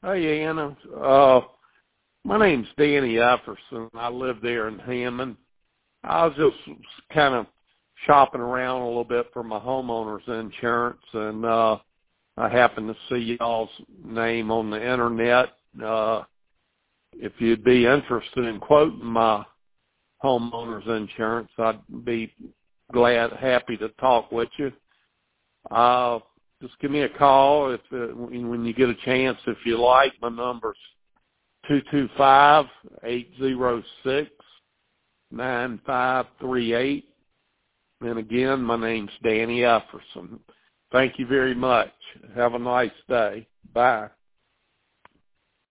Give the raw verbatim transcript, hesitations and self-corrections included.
Hey, Anna. Uh, my name's Danny Efferson. I live there in Hammond. I was just kind of shopping around a little bit for my homeowner's insurance, and uh, I happened to see y'all's name on the internet. Uh, if you'd be interested in quoting my homeowner's insurance, I'd be glad, happy to talk with you. Uh, just give me a call if uh, when you get a chance, if you like. My number's two two five, eight zero six, nine five three eight. And again, my name's Danny Efferson. Thank you very much. Have a nice day. Bye.